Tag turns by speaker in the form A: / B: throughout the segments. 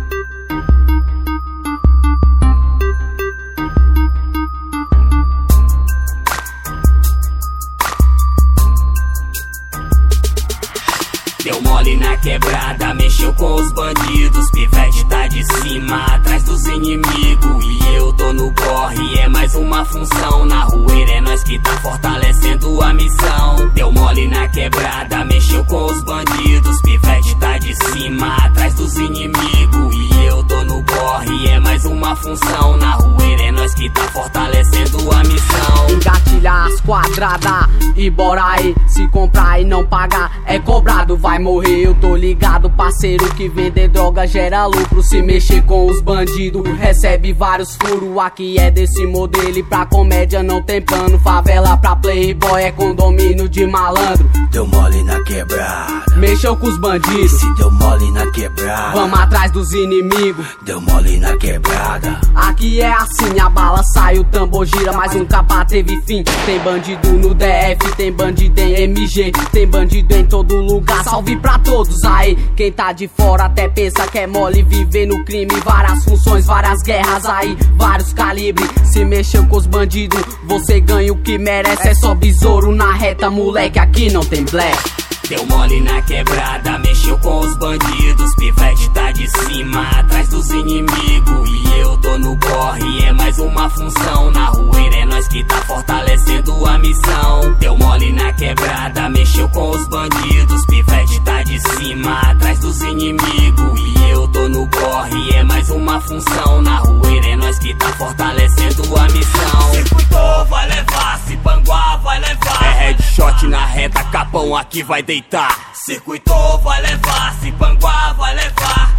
A: Deu mole na quebrada, mexeu com os bandidos. Pivete tá de cima, atrás dos inimigos. E eu tô no corre, é mais uma função. Na rueira é nós que tá fortalecendo a missão. Deu mole na quebrada, mexeu com os bandidos. Pivete tá de cima, atrás dos inimigos. E eu tô no corre, é mais uma função. Na rueira é nós que tá fortalecendo a missão.
B: Engatilhar as quadradas e bora aí. Se comprar e não pagar, é cobrado, vai morrer. Eu tô ligado, parceiro, que vender droga gera lucro. Se mexer com os bandidos, recebe vários furos. Aqui é desse modelo e pra comédia não tem plano. Favela pra playboy é condomínio de malandro.
C: Deu mole na quebrada,
B: mexeu com os bandidos.
C: Se deu mole na quebrada,
B: vamos atrás dos inimigos.
C: Deu mole na quebrada.
B: Aqui é assim, a bala sai, o tambor gira, mas um capa teve fim. Tem bandido no DF, tem bandido em MG, tem bandido em todo lugar. Salve pra todos aí, quem tá de fora até pensa que é mole viver no crime. Várias funções, várias guerras aí, vários calibres. Se mexeu com os bandidos, você ganha o que merece. É só besouro na reta, moleque, aqui não tem black.
A: Deu mole na quebrada, mexeu com os bandidos. Pivete tá de cima, atrás dos inimigos. E eu tô no corre, é mais uma função. Na rueira é nós que tá fortalecendo a missão. Deu mole na quebrada, mexeu com os bandidos. Pivete tá de cima, atrás dos inimigos. E eu tô no corre, é mais uma função. Na rueira é nós que tá fortalecendo a missão. Se cuidou, vai levar, se panguar, vai levar. É headshot na reta, capão aqui vai deitar. Circuitou, vai levar, se panguar, vai levar.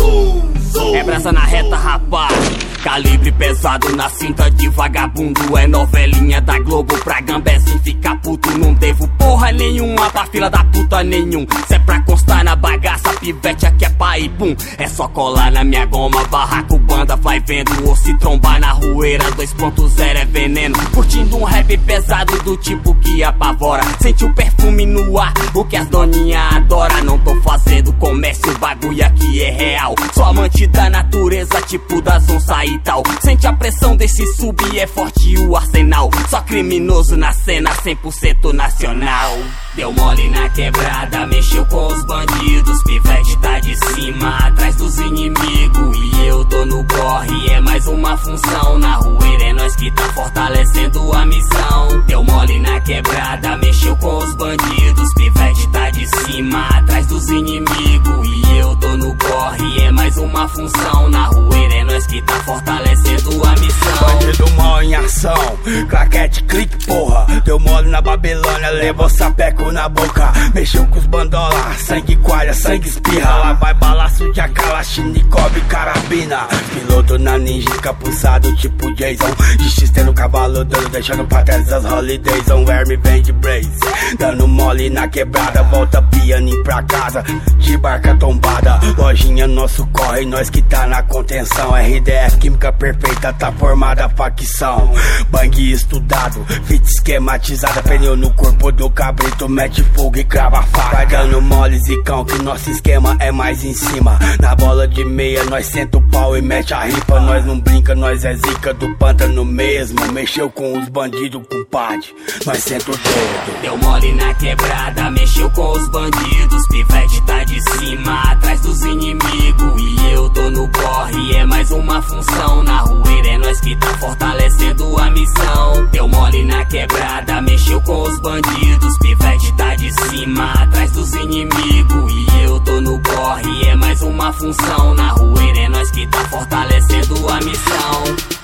A: É brasa na reta, rapaz. Calibre pesado na cinta de vagabundo. É novelinha da Globo pra Gambezin ficar puto. Não devo porra nenhuma pra fila da puta nenhum. Cê é pra constar na bagaça, pivete aqui é pra ir pum. É só colar na minha goma, barraco, banda vai vendo. Ou se trombar na rueira, 2.0 é veneno. Curtindo um rap pesado do tipo que apavora. Sente o perfume no ar, o que as doninhas adoram. Não tô fazendo comércio, o bagulho aqui é real. Sou amante da natureza, tipo das onças e tal. Sente a pressão desse sub, é forte o arsenal. Só criminoso na cena, 100% nacional. Deu mole na quebrada, mexeu com os bandidos. Pivete tá de cima, atrás dos inimigos. E eu tô no corre, é mais uma função. Na rueira é nós que tá fortalecendo a missão. Deu mole na quebrada, mexeu com os bandidos. Pivete tá de cima, atrás dos inimigos. E eu tô no corre, é mais uma função. Na rueira é nós que tá fortalecendo a missão.
C: Bandido mal em ação, claquete, clique, porra. Deu mole na Babilônia, levou sapeco na boca. Mexeu com os bandola, sangue coalha, sangue espirra. Lá vai balaço de Kalashnikov, carabina. Piloto na ninja, capuzado tipo Jason. De X tendo cavalo dando, deixando pra trás as holidays. Um verme vem de Blaze, dando mole na quebrada. Volta pianinho pra casa, de barca tombada. Lojinha nosso corre, nós que tá na contenção. RDF, química perfeita, tá formada a facção. Bang estudado, fit esquematizada. Pneu no corpo do cabrito, mete fogo e crava a faca. Vai dando mole, zicão, que nosso esquema é mais em cima. Na bola de meia, nós senta o pau e mete a ripa. Nós não brinca, nós é zica do pântano mesmo. Mexeu com os bandidos, compadre, nós senta o dedo.
A: Deu mole na quebrada, mexeu com os bandidos. Pivete tá de cima, atrás dos inimigos. E eu tô no corre, é mais uma função. Na rueira é nós que tá fortalecendo a missão. Deu mole na quebrada, mexeu com os bandidos. Pivete tá de cima, atrás dos inimigos. E eu tô no corre, é mais uma função. Na rueira é nós que tá fortalecendo a missão.